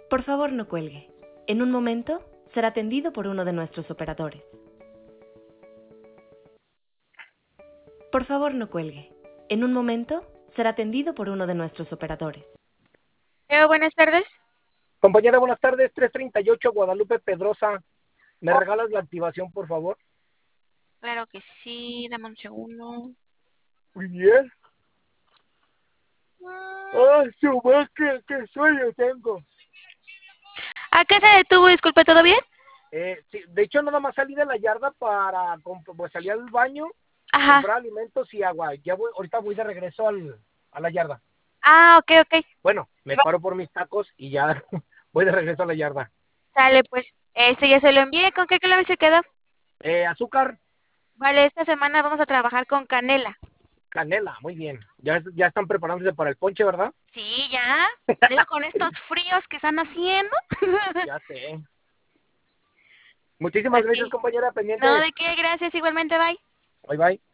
Por favor, no cuelgue. En un momento será atendido por uno de nuestros operadores. Por favor, no cuelgue. En un momento será atendido por uno de nuestros operadores. Buenas tardes. Compañera, buenas tardes, 338 Guadalupe Pedrosa. ¿Me regalas la activación, por favor? Claro que sí, dame un segundo. Muy bien. Su vez qué sueño tengo. ¿A qué se detuvo? Disculpe, ¿todo bien? Sí, de hecho, nada más salí de la yarda pues salí al baño, Ajá. comprar alimentos y agua. Ahorita voy de regreso a la yarda. Ah, ok. Bueno, me paro por mis tacos y ya voy de regreso a la yarda. Sale, pues. Ya se lo envié. ¿Con qué clave se quedó? Azúcar, Vale, esta semana vamos a trabajar con canela. canela, muy bien. Ya están preparándose para el ponche, ¿verdad? Sí, ya. Digo, con estos fríos que están haciendo. Ya sé. Muchísimas Pues gracias, sí. compañera, No, pendientes. ¿de qué? Gracias, igualmente, bye. Bye, bye.